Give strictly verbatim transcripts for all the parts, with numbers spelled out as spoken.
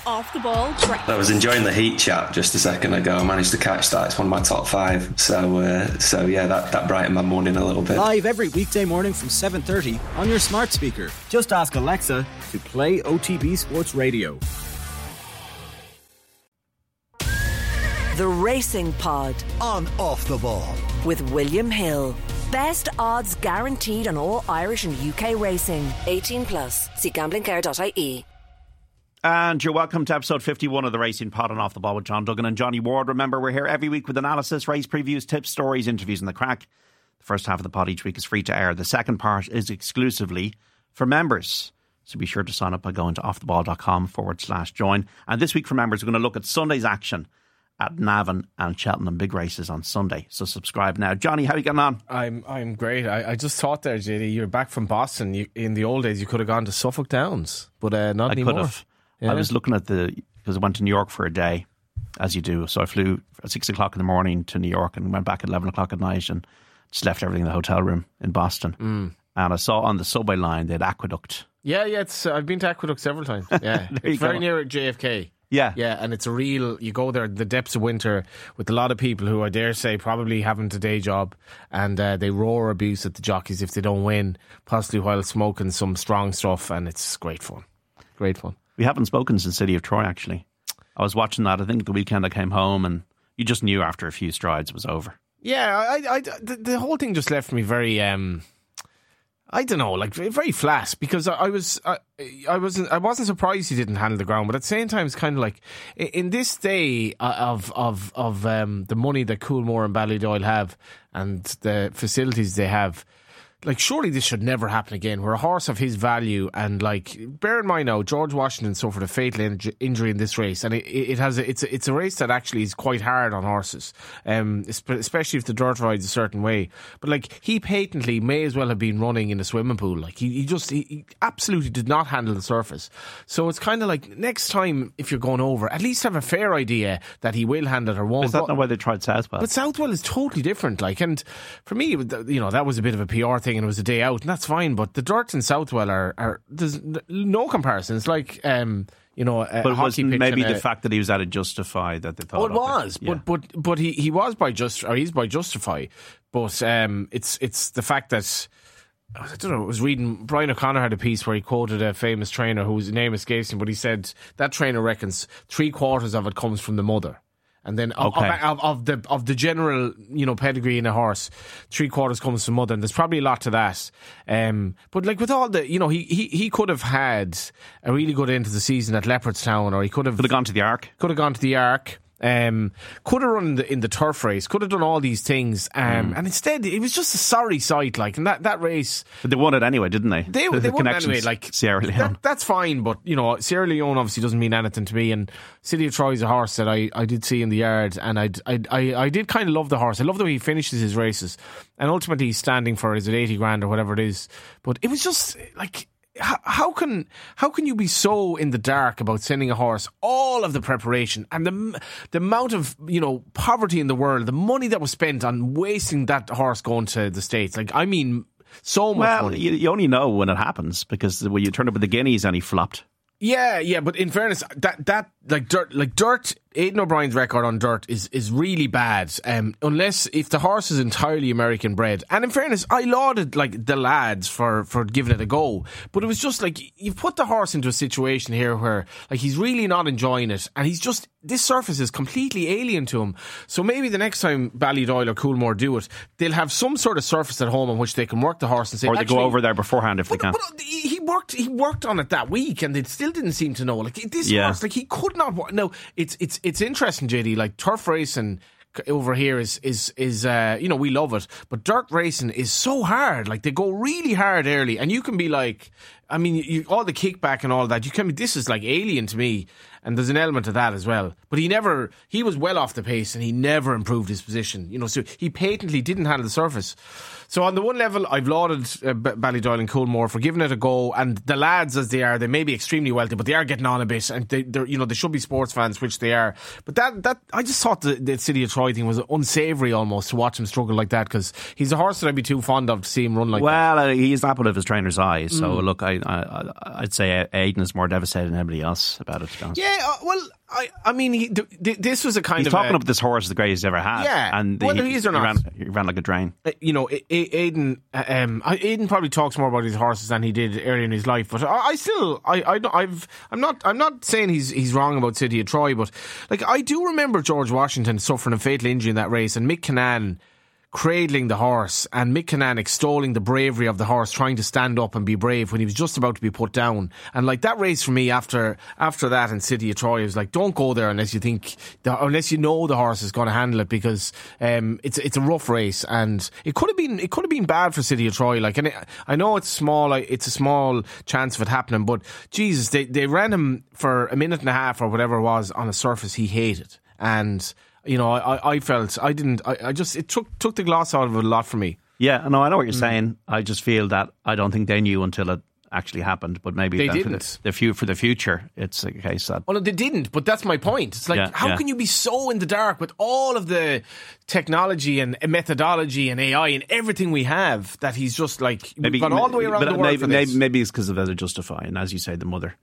Off the Ball Breakfast. I was enjoying the Heat chat just a second ago. I managed to catch that. It's one of my top five. So, uh, so yeah, that, that brightened my morning a little bit. Live every weekday morning from seven thirty on your smart speaker. Just ask Alexa to play O T B Sports Radio. The Racing Pod on Off the Ball with William Hill. Best odds guaranteed on all Irish and U K racing. eighteen plus. See gambling care dot I E. And you're welcome to episode fifty-one of the Racing Pod on Off the Ball with John Duggan and Johnny Ward. Remember, we're here every week with analysis, race previews, tips, stories, interviews and the crack. The first half of the pod each week is free to air. The second part is exclusively for members. So be sure to sign up by going to offtheball.com forward slash join. And this week for members, we're going to look at Sunday's action at Navan and Cheltenham, big races on Sunday. So subscribe now. Johnny, how are you getting on? I'm I'm great. I, I just thought there, J D, you're back from Boston. You, in the old days, you could have gone to Suffolk Downs, but uh, not I anymore. could have. Yeah. I was looking at the, because I went to New York for a day, as you do. So I flew at six o'clock in the morning to New York and went back at eleven o'clock at night and just left everything in the hotel room in Boston. Mm. And I saw on the subway line they had Aqueduct. Yeah, yeah. It's uh, I've been to Aqueduct several times. Yeah, it's very go. near J F K. Yeah. Yeah, and it's a real, you go there in the depths of winter with a lot of people who I dare say probably haven't a day job, and uh, they roar abuse at the jockeys if they don't win, possibly while smoking some strong stuff, and it's great fun. Great fun. We haven't spoken since City of Troy, actually. I was watching that, I think the weekend I came home, and you just knew after a few strides it was over. Yeah, I, I, the, the whole thing just left me very... Um, I don't know, like very flat, because I, I was, I, I wasn't, I wasn't surprised he didn't handle the ground, but at the same time, it's kind of like in this day of of of um, the money that Coolmore and Ballydoyle have and the facilities they have. Like, surely this should never happen again, where a horse of his value, and like, bear in mind now, George Washington suffered a fatal inj- injury in this race, and it, it has a, it's a, it's a race that actually is quite hard on horses, um, especially if the dirt rides a certain way. But like, he patently may as well have been running in a swimming pool. Like, he, he just he, he absolutely did not handle the surface. So it's kind of like, next time if you're going over, at least have a fair idea that he will handle it or won't. Is that not why they tried Southwell? But Southwell is totally different. Like, and for me, you know, that was a bit of a P R thing. And it was a day out, and that's fine, but the dirt in Southwell are, are there's no comparison. It's like um, you know, a but it was maybe a, the fact that he was at a Justify that they thought. Oh, it was, yeah. but but but he, he was by just or he's by Justify, but um, it's it's the fact that I don't know. I was reading Brian O'Connor had a piece where he quoted a famous trainer whose name escapes him, but he said that trainer reckons three quarters of it comes from the mother. And then of, okay. of, of the of the general, you know, pedigree in a horse, three quarters comes from mother, and there's probably a lot to that. Um, but like with all the, you know, he, he, he could have had a really good end to the season at Leopardstown, or he could have could have gone to the Arc. Could have gone to the Arc. Um, could have run in the, in the turf race, could have done all these things, um, mm. and instead it was just a sorry sight. Like, and that, that race, but they won it anyway, didn't they? They, the, they the won it anyway. Like Sierra Leone, that, that's fine, but you know, Sierra Leone obviously doesn't mean anything to me. And City of Troy is a horse that I, I did see in the yard, and I I I, I did kind of love the horse. I love the way he finishes his races, and ultimately he's standing for is it eighty grand or whatever it is. But it was just like. How, how can how can you be so in the dark about sending a horse all of the preparation and the the amount of, you know, poverty in the world, the money that was spent on wasting that horse going to the States? Like, I mean, so much well, money. You, you only know when it happens, because when you turn up with the Guineas and he flopped. Yeah, yeah, but in fairness, that that like dirt, like dirt, Aidan O'Brien's record on dirt is is really bad. Um, unless if the horse is entirely American bred, and in fairness, I lauded like the lads for for giving it a go, but it was just like you've put the horse into a situation here where like he's really not enjoying it, and he's just this surface is completely alien to him. So maybe the next time Ballydoyle or Coolmore do it, they'll have some sort of surface at home on which they can work the horse and say, or they go over there beforehand if but, they can. But he worked, he worked on it that week, and they still didn't seem to know. Like this yeah. horse, like he could not. No, it's it's it's interesting, J D. Like turf racing over here is is is uh, you know, we love it, but dirt racing is so hard. Like they go really hard early, and you can be like, I mean, you, all the kickback and all that. You can be. This is like alien to me. And there's an element of that as well. But he never, he was well off the pace and he never improved his position. You know, so he patently didn't handle the surface. So on the one level, I've lauded uh, Ballydoyle and Coolmore for giving it a go. And the lads, as they are, they may be extremely wealthy, but they are getting on a bit. And they, they're, you know, they should be sports fans, which they are. But that, that, I just thought the, the City of Troy thing was unsavoury almost to watch him struggle like that, because he's a horse that I'd be too fond of to see him run like well, that. Well, uh, he's the apple of his trainer's eye. So mm. look, I, I, I, I'd say Aidan is more devastated than anybody else about it, to be honest. Yeah, uh, well, I, I mean, he, th- th- this was a kind He's of talking a, up this horse is the greatest he's ever had. Yeah, and whether he, he is or he not. ran, he ran like a drain. Uh, you know, A- A- Aidan, um, Aidan probably talks more about his horses than he did earlier in his life. But I, I still, I, I, don't- I've, I'm not, I'm not saying he's he's wrong about City of Troy, but like I do remember George Washington suffering a fatal injury in that race, and Mick Kinane cradling the horse, and Mick Kinane extolling the bravery of the horse, trying to stand up and be brave when he was just about to be put down. And like that race for me, after after that in City of Troy, was like, don't go there unless you think, the, unless you know the horse is going to handle it, because um, it's it's a rough race, and it could have been it could have been bad for City of Troy. Like, and it, I know it's small, it's a small chance of it happening, but Jesus, they they ran him for a minute and a half or whatever it was on a surface he hated, and. You know, I, I felt I didn't. I, I just it took took the gloss out of it a lot for me. Yeah, no, I know what you're mm. saying. I just feel that I don't think they knew until it actually happened. But maybe they that didn't. For the, the few for the future, it's a case that. Oh no, they didn't. But that's my point. It's like, yeah, how yeah. can you be so in the dark with all of the technology and methodology and A I and everything we have, that he's just like maybe gone all the way around but the world maybe, for this. Maybe, maybe it's because of the justifying, as you say, the mother.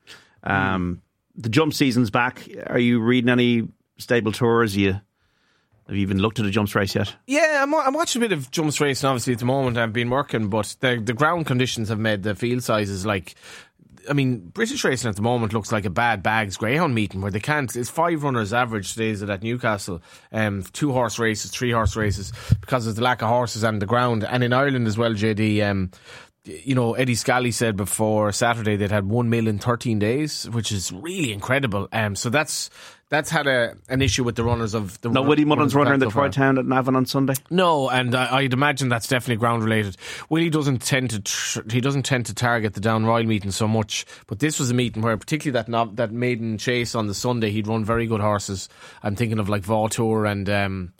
Um, mm. The jump season's back. Are you reading any stable tours? You. Have you even looked at a jumps race yet? Yeah, I'm, I'm watching a bit of jumps racing, obviously, at the moment. I've been working, but the the ground conditions have made the field sizes like... I mean, British racing at the moment looks like a bad bags greyhound meeting where they can't... It's five runners average today's at Newcastle. Um, two horse races, three horse races, because of the lack of horses and the ground. And in Ireland as well, J D... Um, you know, Eddie Scally said before Saturday they'd had one mil in thirteen days, which is really incredible. Um, so that's that's had a an issue with the runners of the. No, Willie Mullen's runner in the Troy Town at Navan on Sunday. No, and I, I'd imagine that's definitely ground related. Willie doesn't tend to tr- he doesn't tend to target the Down Royal meeting so much, but this was a meeting where, particularly that no, that maiden chase on the Sunday, he'd run very good horses. I'm thinking of like Vautour and. Um,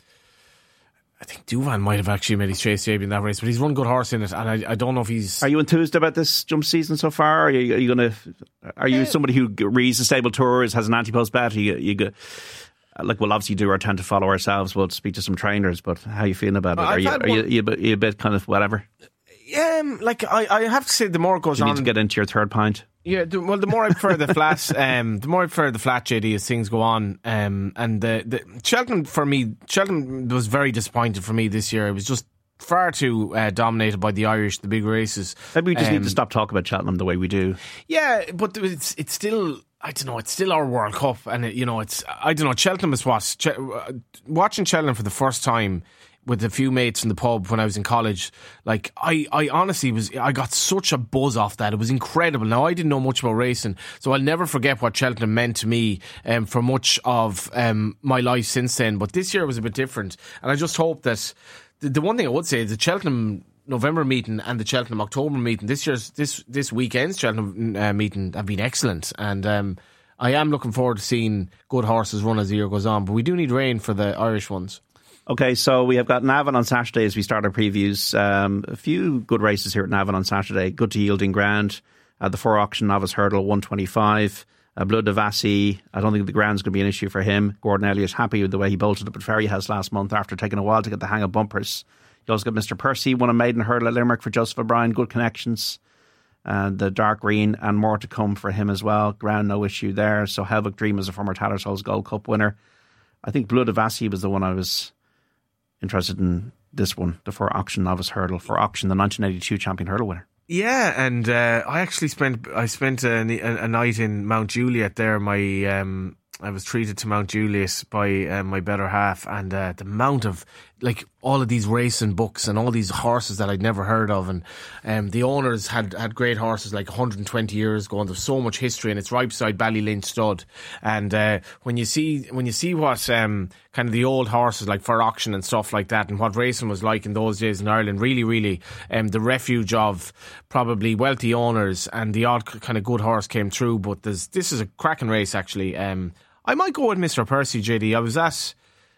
I think Duvan might have actually made his chase debut in that race, but he's run good horse in it, and I, I don't know if he's. Are you enthused about this jump season so far? Are you, are you going to? Are you uh, somebody who reads the stable tours, has an anti-post bet? Are you, you go, like, well, obviously, do our tend to follow ourselves. We'll speak to some trainers, but how are you feeling about it? Are you, are you, are you, are you a bit kind of whatever? Yeah, um, like I, I have to say, the more it goes do you on, need to get into your third pint. Yeah, the, well, the more I prefer the flat, um, the more I prefer the flat, J D, as things go on. Um, and the, the Cheltenham for me, Cheltenham was very disappointed for me this year. It was just far too uh, dominated by the Irish, the big races. Maybe we just um, need to stop talking about Cheltenham the way we do. Yeah, but it's it's still. I don't know, it's still our World Cup, and it, you know, it's I don't know. Cheltenham is what Ch- watching Cheltenham for the first time with a few mates in the pub when I was in college. Like I, I honestly was, I got such a buzz off that. It was incredible. Now I didn't know much about racing, so I'll never forget what Cheltenham meant to me um, for much of um, my life since then. But this year was a bit different, and I just hope that the, the one thing I would say is the Cheltenham November meeting and the Cheltenham October meeting this year's this this weekend's Cheltenham uh, meeting have been excellent, and um, I am looking forward to seeing good horses run as the year goes on. But we do need rain for the Irish ones. Okay, so we have got Navan on Saturday as we start our previews. Um, a few good races here at Navan on Saturday. Good to yielding ground. Uh, the four auction novice hurdle one twenty-five. Uh, Blood de Vassy, I don't think the ground's going to be an issue for him. Gordon Elliott happy with the way he bolted up at Ferryhouse last month after taking a while to get the hang of bumpers. You also got Mister Percy, won a maiden hurdle at Limerick for Joseph O'Brien. Good connections. And the dark green, and more to come for him as well. Ground, no issue there. So Helvick Dream is a former Tattersall's Gold Cup winner. I think Blood de Vassy was the one I was interested in, this one, the four auction novice hurdle. For auction, the nineteen eighty-two champion hurdle winner. Yeah, and uh, I actually spent I spent a, a, a night in Mount Juliet there. My um, I was treated to Mount Juliet by uh, my better half, and uh, the amount of like all of these racing books and all these horses that I'd never heard of, and um, the owners had, had great horses like one hundred twenty years ago, and there's so much history, and it's right beside Ballylynch Stud. And uh, when you see when you see what um, kind of the old horses like for auction and stuff like that, and what racing was like in those days in Ireland, really, really um, the refuge of probably wealthy owners, and the odd kind of good horse came through. But there's this is a cracking race actually. Um, I might go with Mister Percy, J D. I was at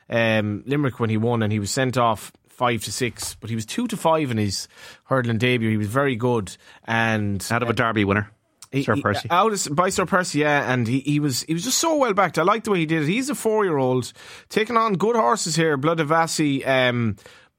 um, Limerick when he won, and he was sent off five to six, but he was two to five in his hurdling debut. He was very good, and out of a Derby winner, he, Sir Percy. He, out of, by Sir Percy, yeah, and he, he was he was just so well backed. I like the way he did it. He's a four year old taking on good horses here. Blood de Vassy. Um,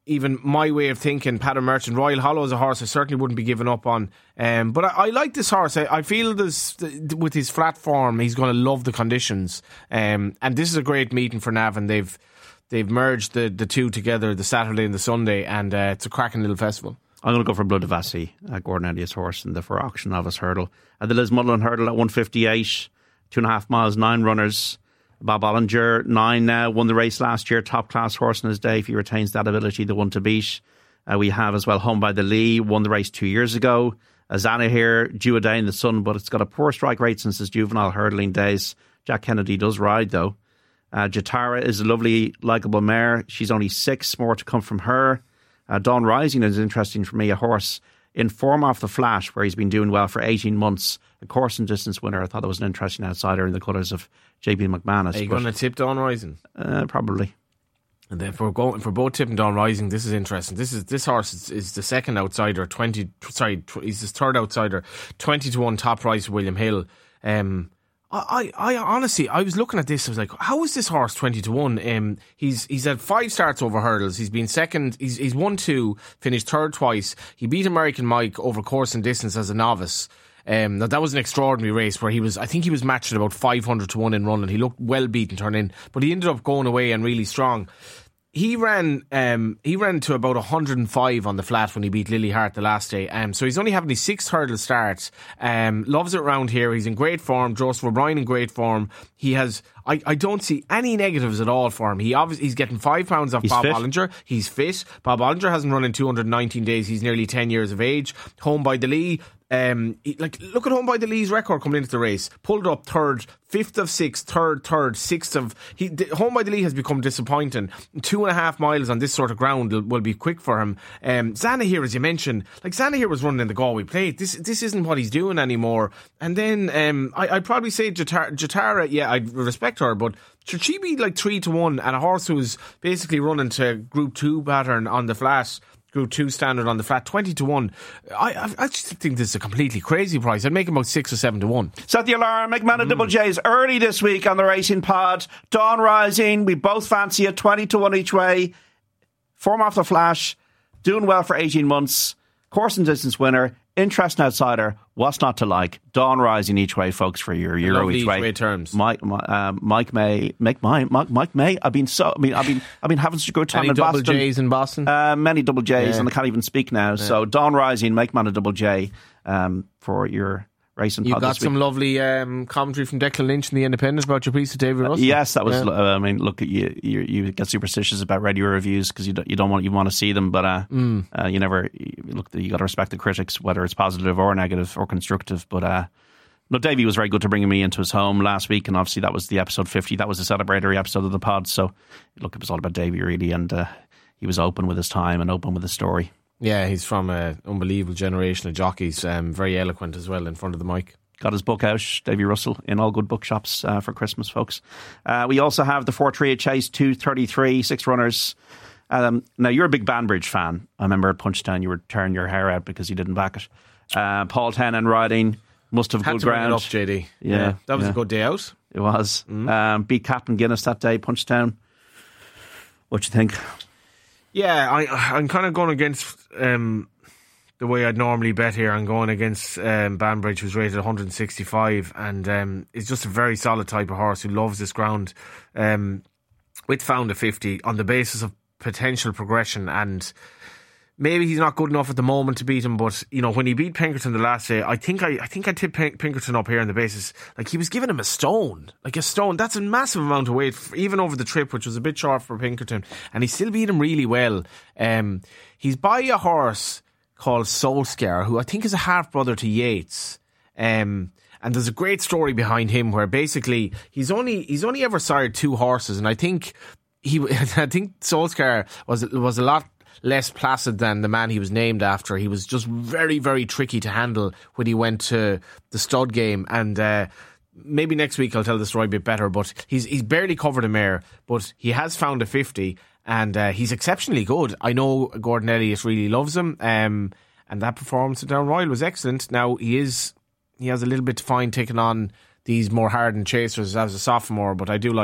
even my way of thinking, Pattern Merchant, Royal Hollow is a horse I certainly wouldn't be giving up on. Um, but I, I like this horse. I, I feel this with his flat form, he's going to love the conditions. Um, and this is a great meeting for Navan. They've they've merged the, the two together, the Saturday and the Sunday, and uh, it's a cracking little festival. I'm going to go for Blood of Vassy, uh, Gordon Elliott's horse in the for auction novice hurdle. Uh, the Liz Mullen hurdle at one fifty-eight, two and a half miles, nine runners. Bob Ollinger, nine now, won the race last year, top class horse in his day. If he retains that ability, the one to beat. Uh, we have as well Home by the Lee, won the race two years ago. Azana here, due a day in the sun, but it's got a poor strike rate since his juvenile hurdling days. Jack Kennedy does ride though. Uh, Jatara is a lovely, likeable mare. She's only six, more to come from her. Uh, Dawn Rising is interesting for me, a horse in form off the flat where he's been doing well for eighteen months. A course and distance winner. I thought it was an interesting outsider in the colours of J P McManus. Are you going to tip Dawn Rising? Uh, probably. And then for going for both tipping Dawn Rising, this is interesting. This is this horse is, is the second outsider. Twenty, sorry, tw- he's his third outsider. Twenty to one top price William Hill. Um, I, I, I honestly, I was looking at this. I was like, how is this horse twenty to one? Um, he's he's had five starts over hurdles. He's been second. He's he's won two, finished third twice. He beat American Mike over course and distance as a novice. Um, now that was an extraordinary race where he was, I think he was matched at about five hundred to one in run, and he looked well beaten turn in, but he ended up going away and really strong. He ran um, he ran to about one hundred five on the flat when he beat Lily Hart the last day. Um, so he's only having his sixth hurdle start. Um, loves it around here. He's in great form. Joseph O'Brien in great form. He has. I, I don't see any negatives at all for him. He obviously he's getting five pounds off he's Bob fit. Ollinger. He's fit. Bob Ollinger hasn't run in two hundred nineteen days. He's nearly ten years of age. Home by the Lee. Um, he, like look at Home by the Lee's record coming into the race. Pulled up third, fifth of six, third, third, sixth of. He the, Home by the Lee has become disappointing. Two and a half miles on this sort of ground will, will be quick for him. Um, Zana here, as you mentioned, like Zana here was running in the Galway Plate. This this isn't what he's doing anymore. And then um, I, I'd probably say Jatara, Jatara. Yeah, I respect her, but should she be like three to one and a horse who's basically running to Group Two pattern on the flat? Group two standard on the flat, twenty to one. I, I I just think this is a completely crazy price. I'd make him about six or seven to one. Set the alarm. McMahon mm. Double J's early this week on the Racing Pod. Dawn Rising. We both fancy it. twenty to one each way. Form off the flash. Doing well for eighteen months. Course and distance winner. Interesting outsider. What's not to like? Dawn Rising each way, folks, for your Euro each way. way terms. Mike, um, Mike May, Mike May, Mike, Mike May. I've been so. I mean, I've been, I've been having such a good time Any in double Boston. J's in Boston. Uh, many double J's, yeah. and I can't even speak now. Yeah. So Dawn Rising, Mike Man a double J um, for your racing. You pod got some lovely um, commentary from Declan Lynch in the Independent about your piece of David Russell. Uh, yes, that was. Yeah. Uh, I mean, look, you you, you get superstitious about radio reviews because you don't, you don't want you want to see them, but uh, mm. uh, you never you, look. You got to respect the critics, whether it's positive or negative or constructive. But uh, no, Davey was very good to bringing me into his home last week, and obviously that was the episode fifty. That was a celebratory episode of the pod. So look, it was all about Davey really, and uh, he was open with his time and open with his story. Yeah, he's from an unbelievable generation of jockeys. Um, very eloquent as well in front of the mic. Got his book out, Davy Russell, in all good bookshops uh, for Christmas, folks. Uh, we also have the Fortria Chase two thirty-three, six runners. Um, now, you're a big Banbridge fan. I remember at Punchtown you were tearing your hair out because you didn't back it. Uh, Paul Tenan riding, must have Had good to ground. Bring it up, J D. Yeah, yeah. That was yeah. a good day out. It was. Mm. Um, beat Captain Guinness that day, Punchtown. What do you think? Yeah, I, I'm kind of going against... Um, the way I'd normally bet here. I'm going against um, Banbridge, who's rated one hundred sixty-five, and um, is just a very solid type of horse who loves this ground. Um, with Found a fifty on the basis of potential progression, and maybe he's not good enough at the moment to beat him. But you know, when he beat Pinkerton the last day, I think I, I think I tipped Pink- Pinkerton up here on the basis like he was giving him a stone, like a stone. That's a massive amount of weight, for, even over the trip, which was a bit short for Pinkerton, and he still beat him really well. Um, he's by a horse called Solskjaer, who I think is a half brother to Yates, um, and there's a great story behind him where basically he's only he's only ever sired two horses, and I think he I think Solskjaer was was a lot less placid than the man he was named after. He was just very very tricky to handle when he went to the stud game, and uh, maybe next week I'll tell the story a bit better. But he's he's barely covered a mare, but he has found a fifty. And uh, he's exceptionally good. I know Gordon Elliott really loves him, um, and that performance at Down Royal was excellent. Now he is he has a little bit to find taking on these more hardened chasers as a sophomore, but I do like him.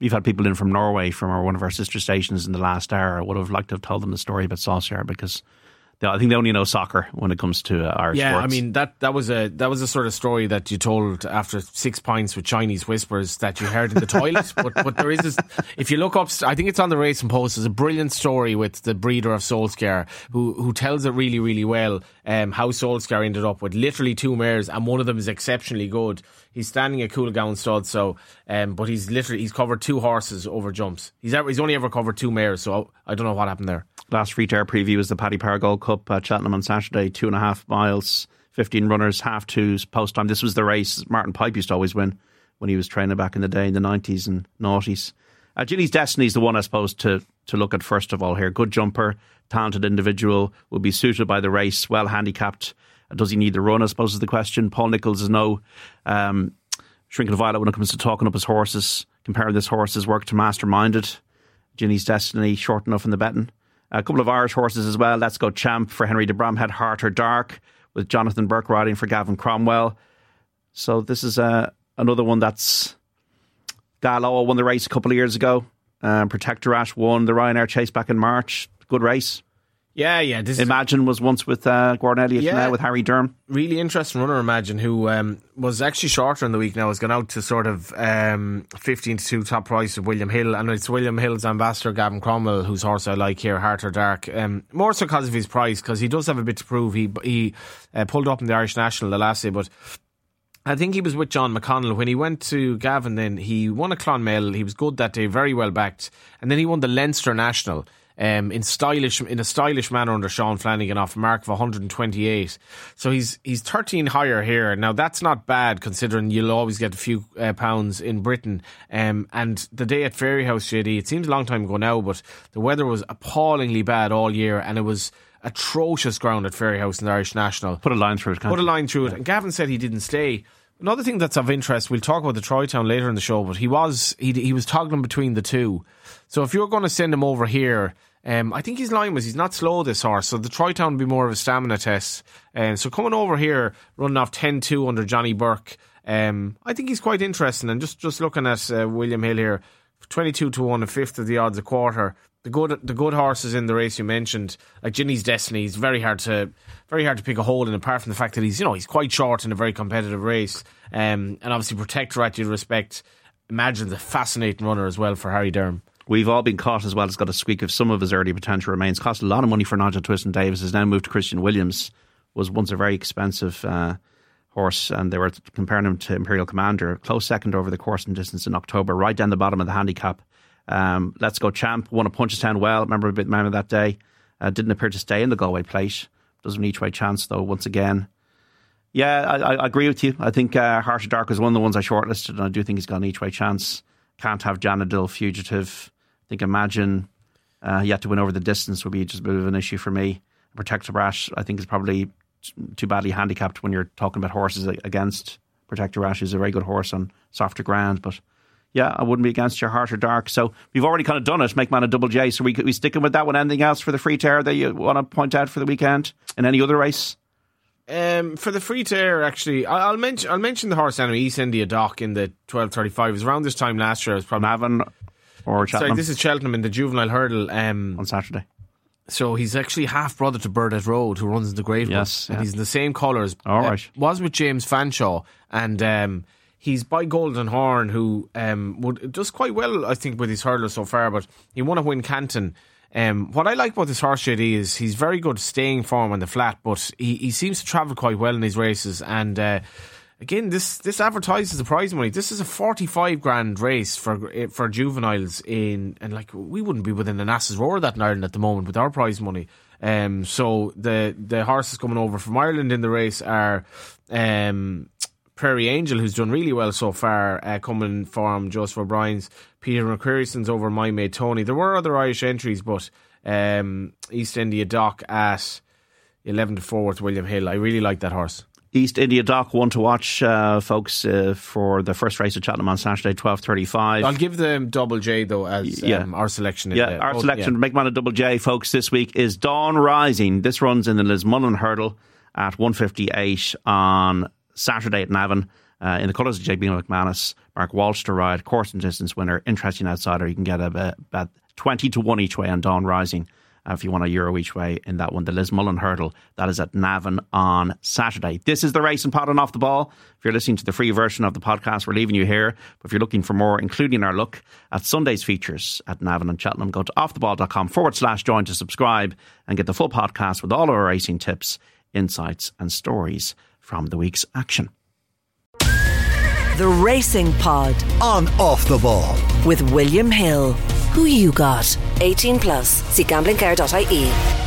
We've had people in from Norway, from our, one of our sister stations in the last hour. I would have liked to have told them the story about Solskjaer, because they, I think they only know soccer when it comes to uh, Irish yeah, sports. I mean, that, that was a that was a sort of story that you told after six pints with Chinese whispers that you heard in the toilet. But but there is this, if you look up, I think it's on the Racing Post, there's a brilliant story with the breeder of Solskjaer who, who tells it really, really well, um, how Solskjaer ended up with literally two mares, and one of them is exceptionally good. He's standing at Coolgown Stud, so um, but he's literally he's covered two horses over jumps. He's ever, he's only ever covered two mares, so I don't know what happened there. Last free to air preview is the Paddy Power Gold Cup at Cheltenham on Saturday. Two and a half miles, fifteen runners, half twos, post time. This was the race Martin Pipe used to always win when he was training back in the day in the nineties and noughties. Uh, Ginny's Destiny is the one, I suppose, to to look at first of all here. Good jumper, talented individual, will be suited by the race, well handicapped. Does he need the run, I suppose, is the question. Paul Nicholls is no um, shrinking violet when it comes to talking up his horses, comparing this horse's work to Masterminded. Ginny's Destiny, short enough in the betting. A couple of Irish horses as well. Let's Go Champ for Henry de Bromhead, Heart or Dark, with Jonathan Burke riding for Gavin Cromwell. So this is uh, another one that's... Gallo won the race a couple of years ago. Um, Protector Ash won the Ryanair Chase back in March. Good race. Yeah, yeah. This Imagine was once with uh, Gordon Elliott, yeah, now with Harry Durham. Really interesting runner, Imagine, who um, was actually shorter in the week now, has gone out to sort of um, fifteen to two top price of William Hill, and it's William Hill's ambassador, Gavin Cromwell, whose horse I like here, Heart or Dark. Um, more so because of his price, because he does have a bit to prove. He he uh, pulled up in the Irish National the last day, but I think he was with John McConnell. When he went to Gavin then, he won a Clonmel. He was good that day, very well backed. And then he won the Leinster National um, in stylish in a stylish manner under Sean Flanagan off a mark of one hundred twenty-eight. So he's he's thirteen higher here. Now that's not bad considering you'll always get a few uh, pounds in Britain. Um, and the day at Fairyhouse, J D, it seems a long time ago now, but the weather was appallingly bad all year, and it was atrocious ground at Fairyhouse in the Irish National. Put a line through it. Put a line through it. And Gavin said he didn't stay. Another thing that's of interest, we'll talk about the Troytown later in the show, but he was he he was toggling between the two. So if you're going to send him over here, um, I think his line was he's not slow, this horse, so the Troytown would be more of a stamina test. Um, so coming over here, running off ten two under Johnny Burke, um, I think he's quite interesting. And just, just looking at uh, William Hill here, twenty-two to one, a fifth of the odds a quarter. The good the good horses in the race you mentioned, like Ginny's Destiny, is very hard to very hard to pick a hole in, apart from the fact that he's you know he's quite short in a very competitive race. Um, and obviously Protector, at due respect, Imagine's a fascinating runner as well for Harry Durham. We've all been caught as well. It's got a squeak of some of his early potential remains. Cost a lot of money for Nigel Twiston Davis. Has now moved to Christian Williams. Was once a very expensive uh, horse, and they were comparing him to Imperial Commander. Close second over the course and distance in October, right down the bottom of the handicap. Um, Let's Go Champ won a Punchestown well. Remember a bit man of that day. Uh, didn't appear to stay in the Galway plate. Does an each way chance though once again. Yeah, I, I agree with you. I think uh, Heart of Dark was one of the ones I shortlisted, and I do think he's got an each way chance. Can't have Janadil Fugitive. I think Imagine uh, yet to win over the distance would be just a bit of an issue for me. Protector Ash I think is probably too badly handicapped when you're talking about horses against Protector Ash. Is a very good horse on softer ground, but yeah, I wouldn't be against your Heart or Dark. So we've already kind of done it. Make Man a Double J. So we we sticking with that one. Anything else for the free tear that you want to point out for the weekend in any other race? Um, for the free tear, actually, I- I'll mention I'll mention the horse anyway. East India Dock in the twelve thirty-five. It was around this time last year. It was probably Navan or Cheltenham. Sorry, this is Cheltenham in the juvenile hurdle um, on Saturday. So he's actually half brother to Burdett Road, who runs the Great One. Yes, and yeah. he's in the same colours. All uh, right. Was with James Fanshawe, and um, he's by Golden Horn, who um, would does quite well, I think, with his hurdler so far. But he won at Wincanton. Um, what I like about this horse, J D, is he's very good staying form on the flat, but he, he seems to travel quite well in his races. And uh, again, this this advertises the prize money. This is a forty-five grand race for for juveniles in, and like we wouldn't be within an ass's roar of that in Ireland at the moment with our prize money. Um, so the the horses coming over from Ireland in the race are um, Prairie Angel, who's done really well so far, uh, coming from Joseph O'Brien's. Peter McQuarrierson's over My Mate Tony. There were other Irish entries, but um, East India Dock at eleven to four with William Hill. I really like that horse. East India Dock, one to watch, uh, folks, uh, for the first race at Cheltenham on Saturday, twelve thirty-five. I'll give them Double J, though, as yeah. um, our selection. In yeah, the, our oh, selection, yeah. Make Man a Double J, folks, this week is Dawn Rising. This runs in the Lismullen Hurdle at one fifty-eight on Saturday at Navan. Uh, in the colours of J B McManus, Mark Walsh to ride, course and distance winner, interesting outsider. You can get a, about twenty to one each way on Dawn Rising. Uh, if you want a euro each way in that one, the Liz Mullen Hurdle, that is at Navan on Saturday. This is the Racing Pod on Off the Ball. If you're listening to the free version of the podcast, we're leaving you here. But if you're looking for more, including our look at Sunday's features at Navan and Cheltenham, go to offtheball.com forward slash join to subscribe and get the full podcast with all of our racing tips, insights and stories from the week's action. The Racing Pod on Off the Ball with William Hill. Who you got? eighteen plus. See gambling care dot I E.